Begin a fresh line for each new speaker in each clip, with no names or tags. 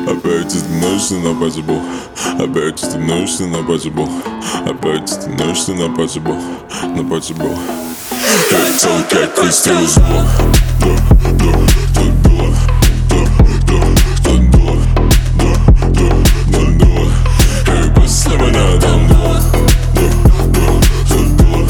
Опять ты становишься на пати был. Опять ты становишься на пати был. Опять ты становишься на пати был. На пати был. Как целый, как выстрел из блок. Тут было. Тут было. И после меня там было. Тут было.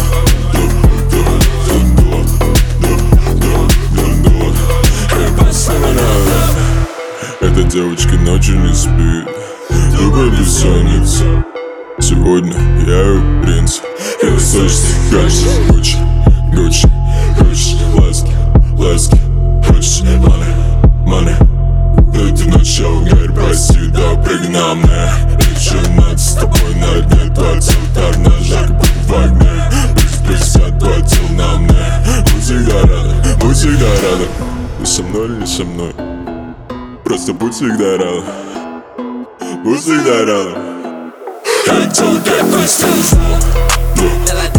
И после меня. Эта девочка ночью не спит. Тупо бессонница. Сегодня я ее принц. И слышишь, хочешь Гуччи, хочешь ласки, хочешь money. Но ты начал говорить, прости, да пригнал мне. Еще надо с тобой на дне. Платил так на жарко, как в огне. Плюс 50 платил на мне. Будь всегда рада. Ты со мной или не со мной? Просто будь всегда рада. Будь всегда рада. Как целый, как выстрел из блок.